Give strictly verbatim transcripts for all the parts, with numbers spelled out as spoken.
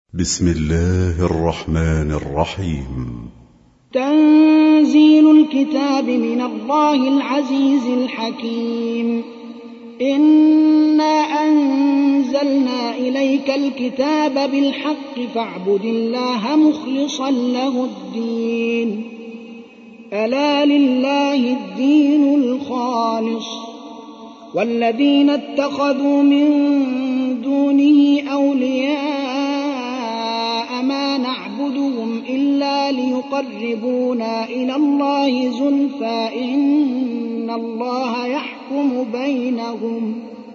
بسم الله الرحمن الرحيم. تنزيل الكتاب من الله العزيز الحكيم. إنا أنزلنا إليك الكتاب بالحق فاعبد الله مخلصا له الدين. ألا لله الدين الخالص والذين اتخذوا من دونه أولياء ما نعبدهم إلا ليقربونا إلى الله زلفى إن الله يحكم بينهم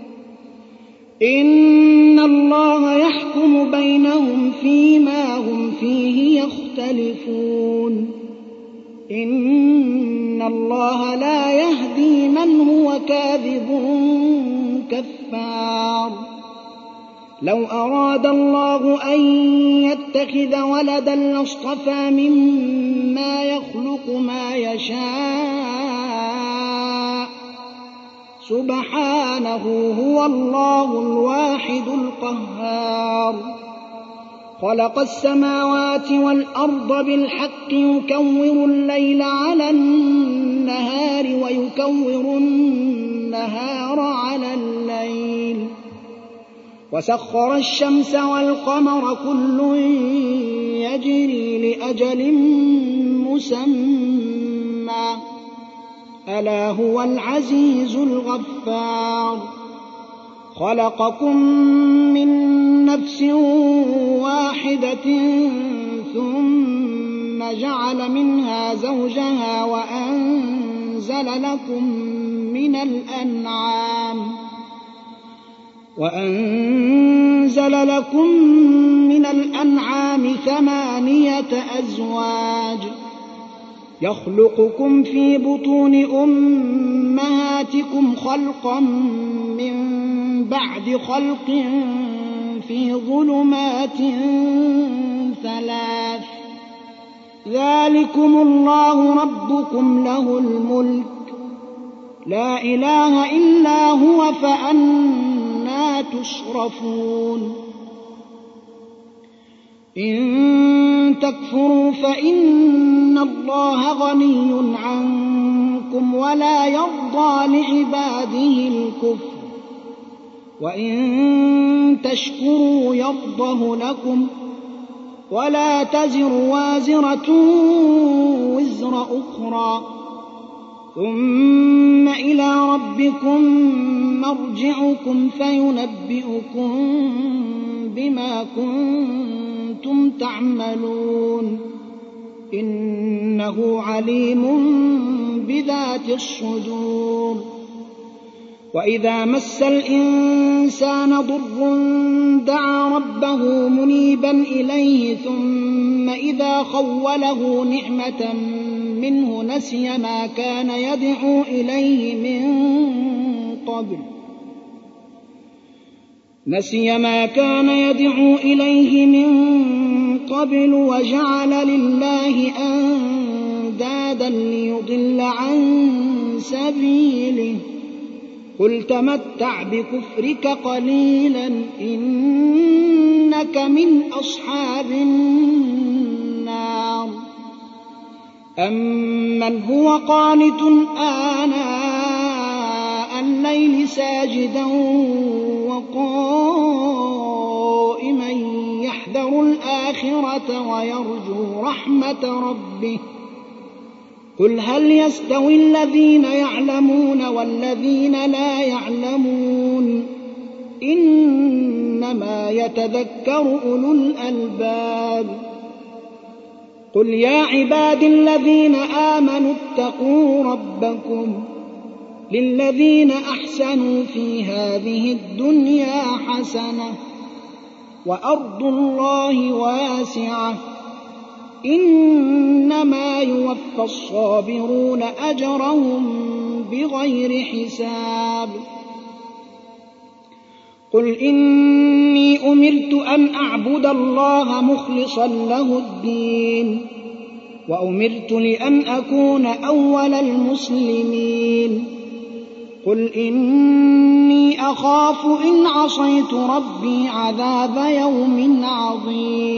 إن الله يحكم بينهم فيما هم فيه يختلفون. إن الله لا يهدي من هو كاذب كفار. لو أراد الله أن يتخذ ولدا لاصطفى مما يخلق ما يشاء سبحانه هو الله الواحد القهار. خلق السماوات والأرض بالحق يكور الليل على النهار ويكور النهار على الليل وسخر الشمس والقمر كل يجري لأجل مسمى ألا هو العزيز الغفار. خلقكم من نفس واحدة ثم جعل منها زوجها وأنزل لكم من الأنعام وأنزل لكم من الأنعام ثمانية أزواج يخلقكم في بطون أمهاتكم خلقا من بعد خلق في ظلمات ثلاث ذلكم الله ربكم له الملك لا إله إلا هو فأنى تصرفون. إن تكفروا فإن الله غني عنكم ولا يرضى لعباده الكفر وإن تشكروا يرضه لكم ولا تزر وازرة وزر أخرى ثم إلى ربكم مرجعكم فينبئكم بما كنتم تعملون إنه عليم بذات الصدور. وإذا مس الإنسان ضر دعا ربه منيبا إليه ثم إذا خوله نعمة منه نسي ما كان يدعو إليه من قبل نسي ما كان يدعو إليه من قبل وجعل لله أندادا ليضل عن سبيله قل تمتع بكفرك قليلا إنك من أصحاب النار. أمن هو قانت آناء الليل ساجدا وقائما يحذر الآخرة ويرجو رحمة ربه قل هل يستوي الذين يعلمون والذين لا يعلمون إنما يتذكر أولو الألباب. قل يا عباد الذين آمنوا اتقوا ربكم للذين أحسنوا في هذه الدنيا حسنة وأرض الله واسعة إنما يوفى الصابرون أجرهم بغير حساب. قل إني أمرت أن أعبد الله مخلصا له الدين وأمرت لأن أكون أول المسلمين. قل إني أخاف إن عصيت ربي عذاب يوم عظيم.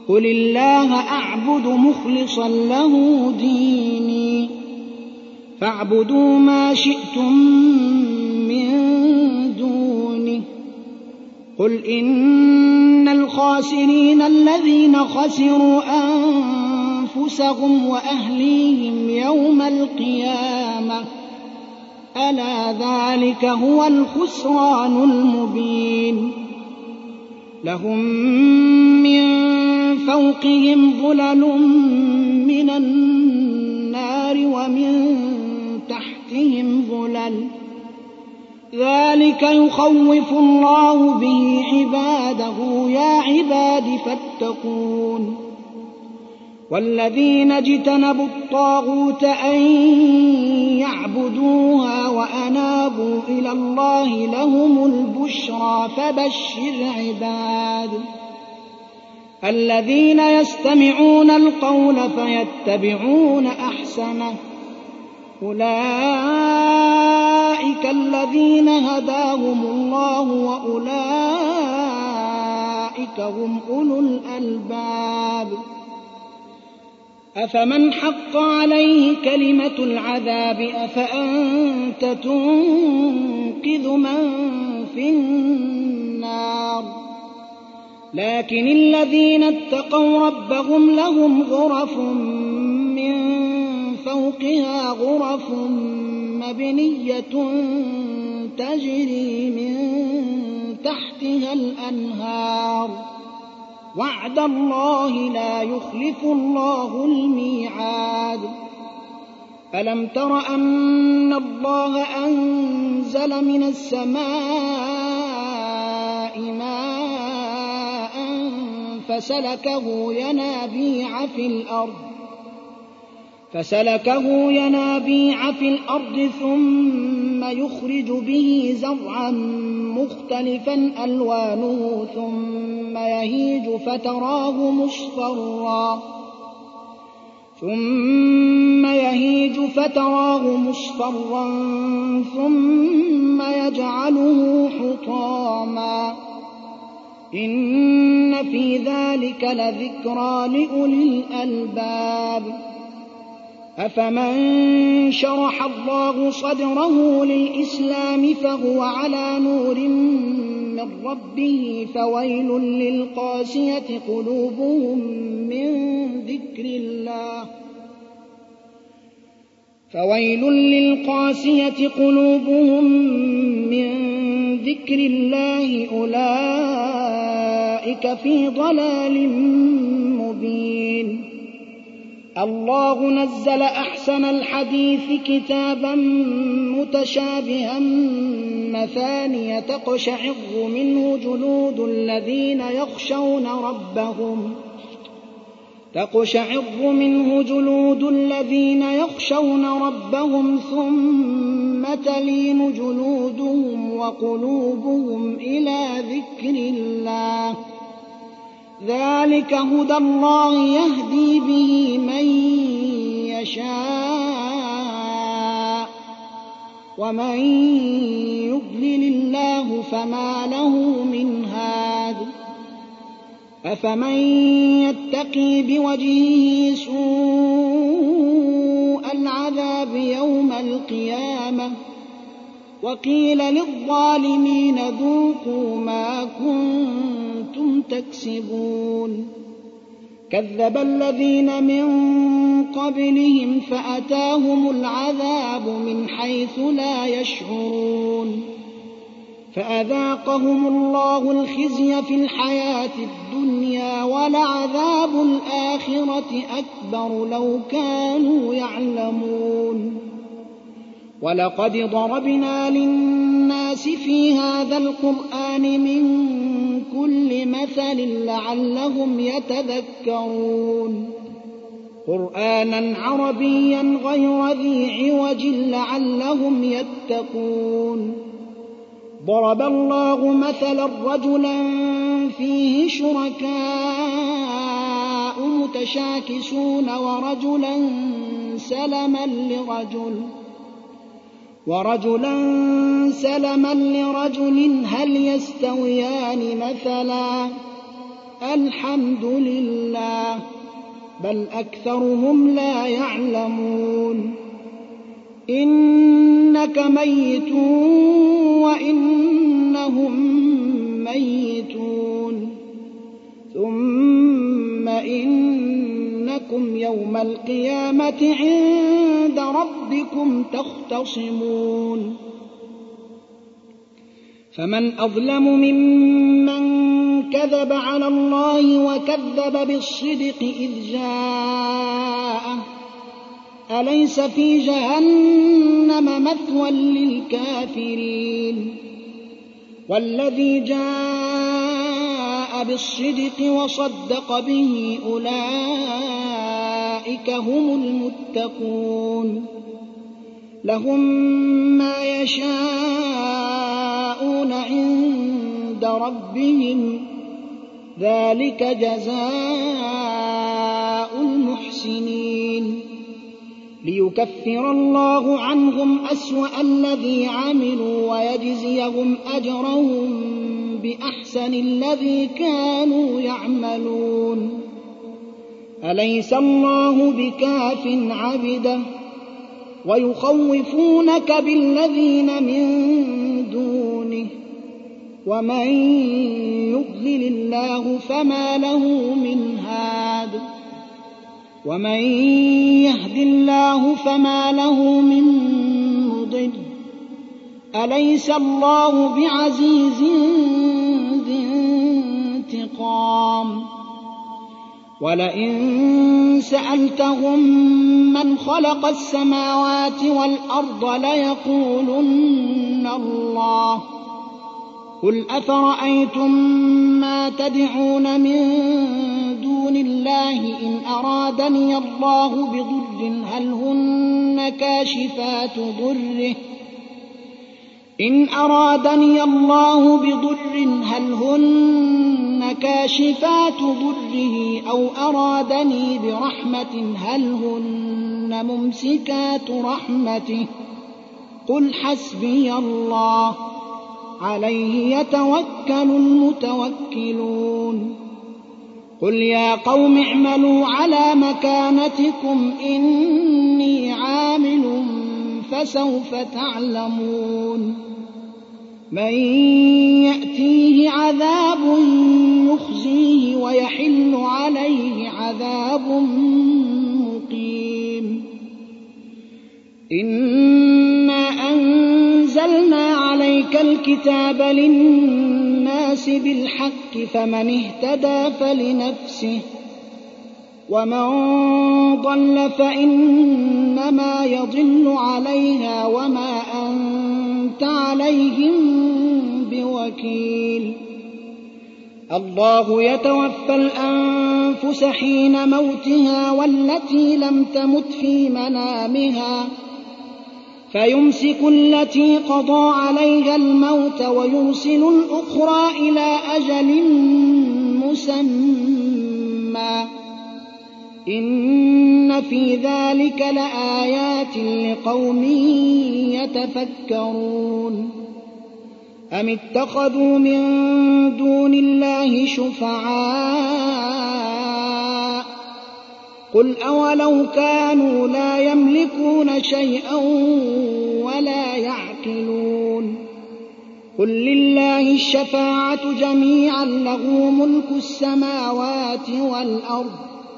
قل الله أعبد مخلصا له ديني فاعبدوا ما شئتم من دونه قل إن الخاسرين الذين خسروا أنفسهم وأهليهم يوم القيامة ألا ذلك هو الخسران المبين لهم من فوقهم ظلل من النار ومن تحتهم ظلل ذلك يخوف الله به عباده يا عباد فاتقون والذين اجتنبوا الطاغوت أن يعبدوها وأنابوا إلى الله لهم البشرى فبشر عباد الذين يستمعون القول فيتبعون أحسنه أولئك الذين هداهم الله وأولئك هم أولو الألباب أفمن حق عليه كلمة العذاب أفأنت تنقذ من في النار لكن الذين اتقوا ربهم لهم غرف من فوقها غرف مبنية تجري من تحتها الأنهار وعد الله لا يخلف الله الميعاد ألم تر أن الله أنزل من السماء ماء فسلكه ينابيع في الأرض فسلكه ينابيع في الأرض ثم يخرج به زرعا مختلفا ألوانه ثم يهيج فتراه مصفرا ثم يهيج فتراه مصفرا ثم يجعله حطاما إن في ذلك لذكرى لأولي الألباب أفمن شرح الله صدره للإسلام فهو على نور من ربه فويل للقاسية قلوبهم من ذكر الله فويل للقاسية قلوبهم من ذكر الله أولئك في ضلال مبين الله نزل أحسن الحديث كتابا متشابها مثانية تقشعر منه جلود الذين يخشون ربهم تقشعر منه جلود الذين يخشون ربهم ثم تلين جلودهم وقلوبهم إلى ذكر الله ذلك هدى الله يهدي به من يشاء ومن يضلل الله فما له من هاد أفمن يتقي بوجهه سوء العذاب يوم القيامة وقيل للظالمين ذوقوا ما كنتم تكسبون كذب الذين من قبلهم فأتاهم العذاب من حيث لا يشعرون فأذاقهم الله الخزي في الحياة الدنيا ولعذاب الآخرة أكبر لو كانوا يعلمون ولقد ضربنا للناس في هذا القرآن من كل مثل لعلهم يتذكرون قرآنا عربيا غير ذي عوج لعلهم يتقون ضرب الله مثلا رجلا فيه شركاء متشاكسون ورجلا سلما لرجل ورجلا سلما لرجل هل يستويان مثلا الحمد لله بل أكثرهم لا يعلمون إنك ميت وإنهم ميتون ثم إنكم يوم القيامة عند ربكم تختصمون فمن أظلم ممن كذب على الله وكذب بالصدق إذ جاءه أليس في جهنم مثوى للكافرين والذي جاء بالصدق وصدق به أولئك هم المتقون لهم ما يشاءون عند ربهم ذلك جزاء المحسنين ليكفر الله عنهم أسوأ الذي عملوا ويجزيهم أجرهم بأحسن الذي كانوا يعملون أليس الله بكاف عبده ويخوفونك بالذين من دونه ومن يضلل الله فما له من هاد ومن يهد الله فما له من مضل أليس الله بعزيز ذي انتقام ولئن سألتهم من خلق السماوات والأرض ليقولن الله قل أفرأيتم ما تدعون من دون الله إن أرادني الله بضر هل هن كاشفات ضره إن أرادني الله بضر هل هن كاشفات ضره أو أرادني برحمة هل هن ممسكات رحمته قل حسبي الله عليه يتوكل المتوكلون قل يا قوم اعملوا على مكانتكم إني عامل فسوف تعلمون من يأتيه عذاب يخزيه ويحل عليه عذاب مقيم إنا أنزلنا عليك الكتاب للناس بالحق فمن اهتدى فلنفسه ومن ضل فإنما يضل عليها وما أنت عليهم بوكيل الله يتوفى الأنفس حين موتها والتي لم تمت في منامها فيمسك التي قضى عليها الموت ويرسل الأخرى إلى أجل مسمى إن في ذلك لآيات لقوم يتفكرون أم اتخذوا من دون الله شفعاء قل أولو كانوا لا يملكون شيئا ولا يعقلون قل لله الشفاعة جميعا له ملك السماوات والأرض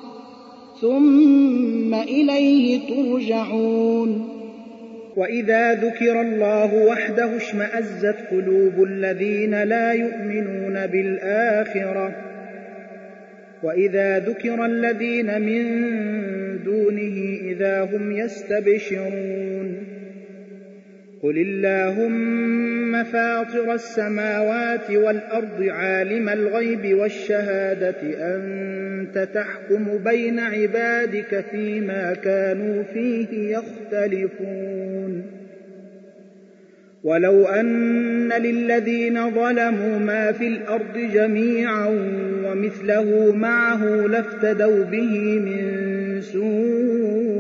ثم إليه ترجعون وإذا ذكر الله وحده اشمأزت قلوب الذين لا يؤمنون بالآخرة وإذا ذكر الذين من دونه إذا هم يستبشرون قل اللهم فاطر السماوات والأرض عالم الغيب والشهادة أنت تحكم بين عبادك فيما كانوا فيه يختلفون ولو أن للذين ظلموا ما في الأرض جميعا ومثله معه لافتدوا به من سوء العذاب يوم القيامة، ومن يخذ الله من سعته فما له من قوة ومن يضلل الله فما له من هاد. أليس الله بعزيز ذي انتقام ولئن سألتهم من خلق السماوات والأرض ليقولن الله قل أفرأيتم ما تدعون من دون الله إن أرادني الله بضر هل هن كاشفات ضره أو أرادني برحمة هل هن ممسكات رحمته قل حسبي الله عليه يتوكل المتوكلون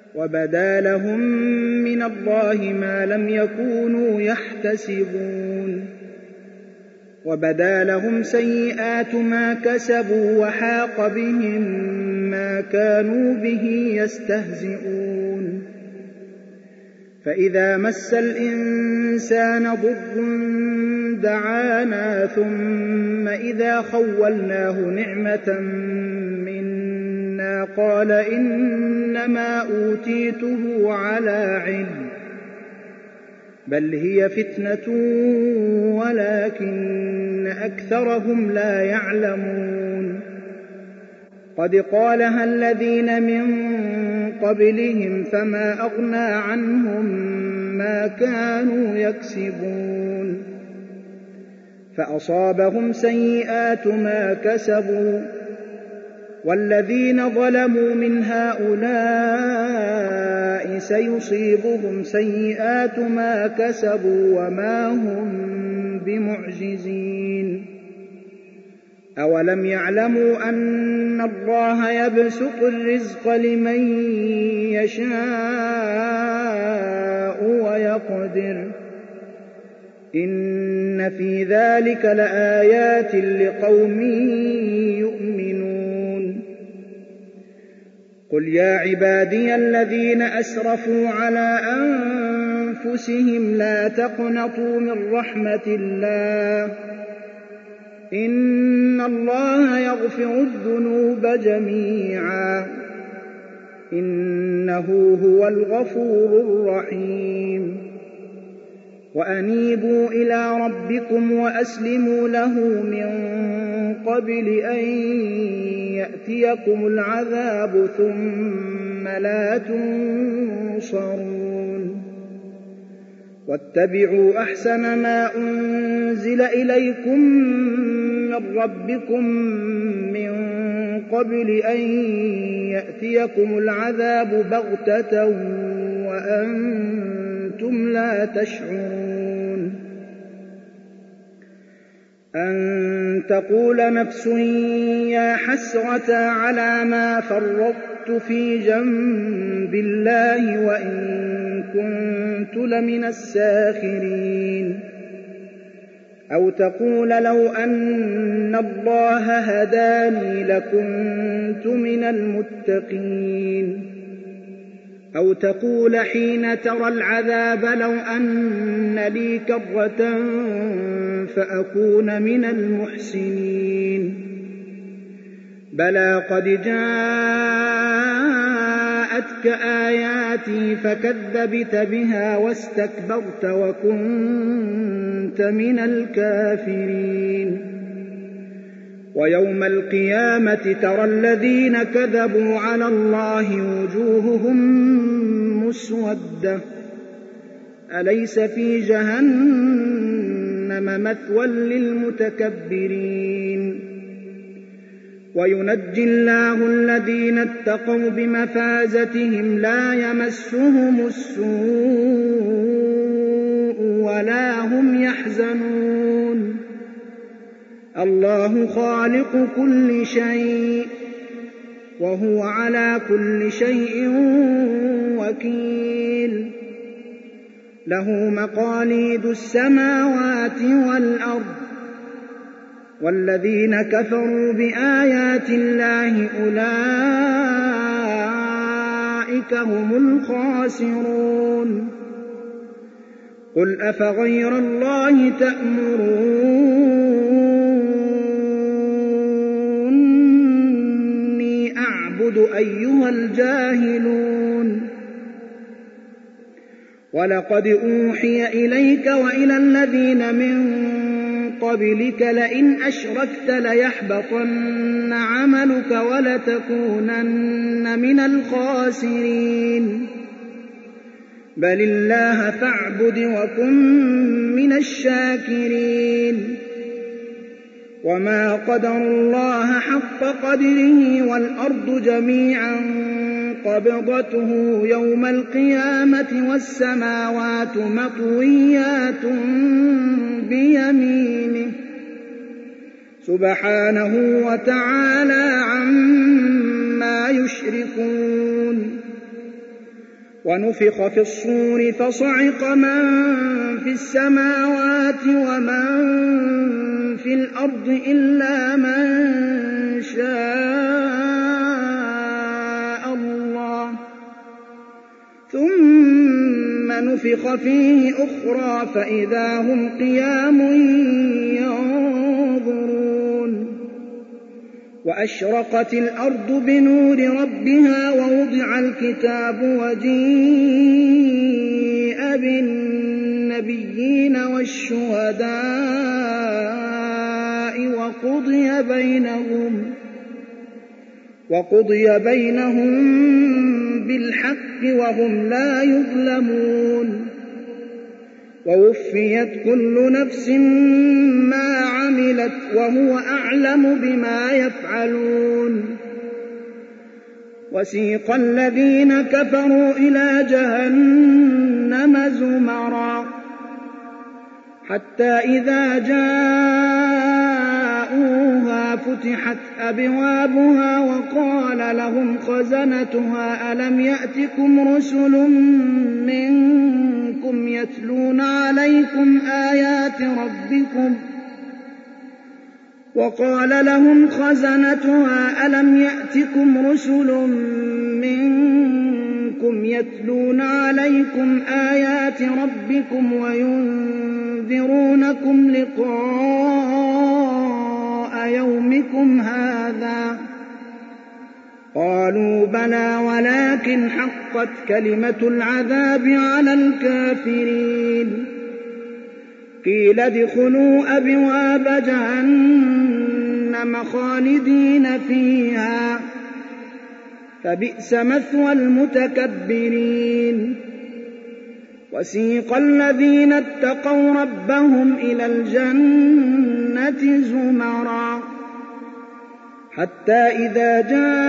وبدا لهم من الله ما لم يكونوا يحتسبون وبدا لهم سيئات ما كسبوا وحاق بهم ما كانوا به يستهزئون فإذا مس الإنسان ضر دعانا ثم إذا خولناه نعمة منا قال إنما أوتيته على علم بل هي فتنة ولكن أكثرهم لا يعلمون قد قالها الذين من قبلهم فما أغنى عنهم ما كانوا يكسبون فأصابهم سيئات ما كسبوا والذين ظلموا من هؤلاء سيصيبهم سيئات ما كسبوا وما هم بمعجزين أولم يعلموا أن الله يبسط الرزق لمن يشاء ويقدر إن في ذلك لآيات لقوم يؤمنون قل يا عبادي الذين أسرفوا على أنفسهم لا تقنطوا من رحمة الله إن الله يغفر الذنوب جميعا إنه هو الغفور الرحيم وأنيبوا إلى ربكم وأسلموا له من قبل أن يأتيكم العذاب ثم لا تنصرون واتبعوا أحسن ما أنزل إليكم من ربكم من قبل أن يأتيكم العذاب بغتة وأنتم لا تشعرون أن تقول نفس يا حسرة على ما فرطت في جنب الله وإن كنت لمن الساخرين أو تقول لو أن الله هداني لكنت من المتقين أو تقول حين ترى العذاب لو أن لي كرة فأكون من المحسنين بلى قد جاءتك آياتي فكذبت بها واستكبرت وكنت من الكافرين ويوم القيامة ترى الذين كذبوا على الله وجوههم مسودة أليس في جهنم مثوى للمتكبرين وينجي الله الذين اتقوا بمفازتهم لا يمسهم السوء ولا هم يحزنون الله خالق كل شيء وهو على كل شيء وكيل له مقاليد السماوات والأرض والذين كفروا بآيات الله أولئك هم الخاسرون قل أفغير الله تأمروني أعبد أيها الجاهلون ولقد أوحي إليك وإلى الذين من قبلك لئن أشركت ليحبطن عملك ولتكونن من الخاسرين بل الله فاعبد وكن من الشاكرين وما قدروا الله حق قدره والأرض جميعا قبضته يوم القيامة والسماوات مطويات بيمينه سبحانه وتعالى عما يشركون ونفخ في الصور فصعق من في السماوات ومن في الأرض إلا من شاء الله ثم نفخ فيه أخرى فإذا هم قيام ينظرون وأشرقت الأرض بنور ربها ووضع الكتاب وجيء بالنبيين والشهداء وقضي بينهم وقضي بينهم بالحق وهم لا يظلمون ووفيت كل نفس ما عملت وهو أعلم بما يفعلون وسيق الذين كفروا إلى جهنم زمرا حتى إذا جاءوها فتحت أبوابها وقال لهم خزنتها ألم يأتكم رسل منكم يتلون عليكم آيات ربكم وقال لهم خزنتها ألم يأتكم رسل منكم يتلون عليكم آيات ربكم وينذرونكم لقاء يومكم هذا قالوا بلى ولكن حقت كلمة العذاب على الكافرين قيل ادخلوا أبواب جهنم خالدين فيها فبئس مثوى المتكبرين وسيق الذين اتقوا ربهم إلى الجنة زمرا حتى إذا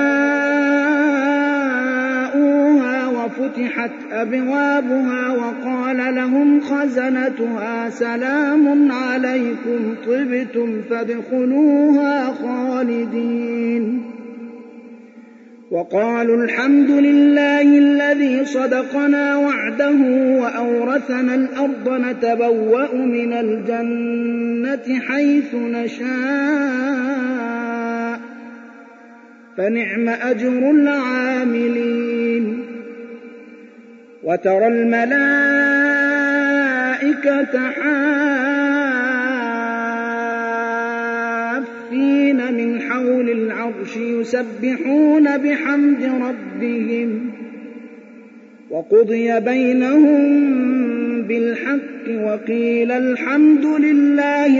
جاءوها وفتحت أبوابها وقال لهم خزنتها سلام عليكم طبتم فادخلوها خالدين وقالوا الحمد لله الذي صدقنا وعده وأورثنا الأرض نتبوأ من الجنة حيث نشاء فنعم أجر العاملين وترى الملائكة حافين من حول العرش يسبحون بحمد ربهم وقضي بينهم بالحق وقيل الحمد لله